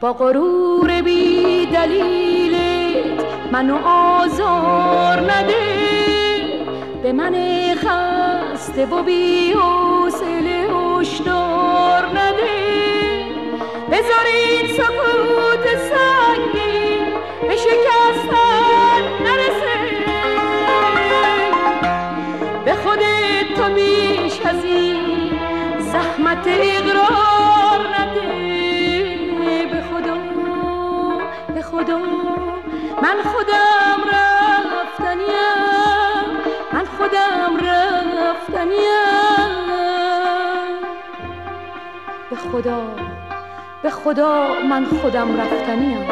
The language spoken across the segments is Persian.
با غرور بی دلیلت منو آزار نده، به من خسته و بی حوصله هشدار نده. بذار این سکوت سنگین به شکستن نرسه، به خودت تو بیش از این زحمت اقرار نده. به خدا من خودم رفتنیم، من خودم رفتنیم. به خدا من خودم رفتنیم.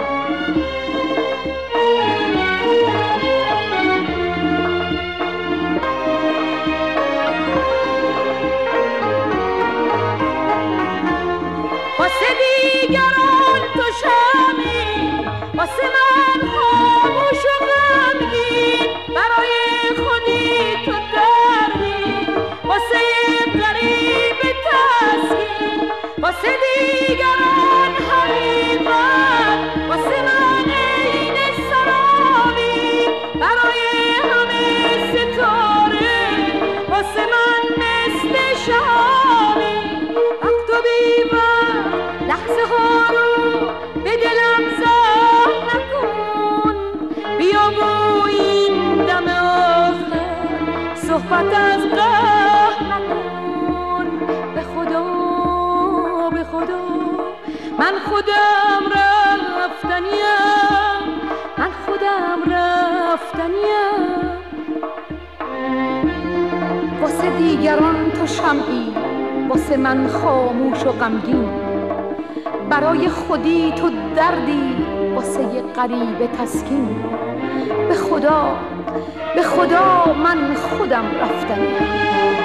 واسه دیگران تو شمی، واسه من خاموش و غمگین، برای خودی تو دردی، واسه غریب تسکین. واسه دیگران حقیقت، واسه من عین سرابی، برای همه ستاره، واسه من مثل شهابی. وقت و بی‌وقت لحظه ها رو به دلم زهر نکن، بیا و این دم آخر صحبت از قهر نکن. به خدا من خودم رفتنیم، من خودم رفتنیم. واسه دیگران تو شمعی، واسه من خاموش و غمگین، برای خودی تو دردی، واسه یه غریب تسکین. به خدا من خودم رفتنیم.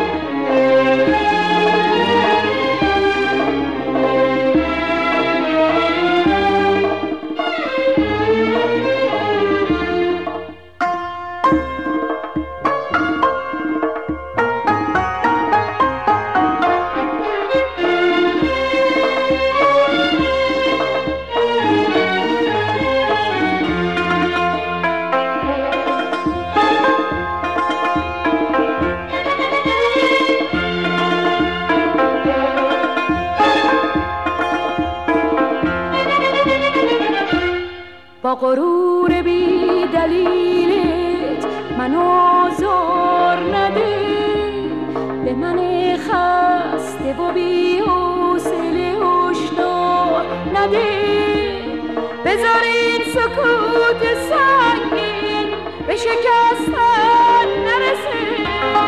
با غرور بی دلیلت منو آزار نده، به من خسته و بی حوصله هشدار نده. بذار این سکوت سنگین به شکستن نرسه،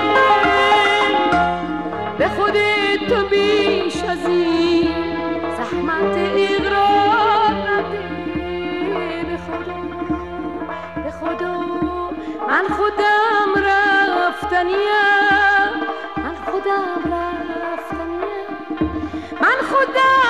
به خودت تو بیش از این زحمت اقرار نده. به خدا من خودم رفتنیم، من خودم رفتنیم، من خودم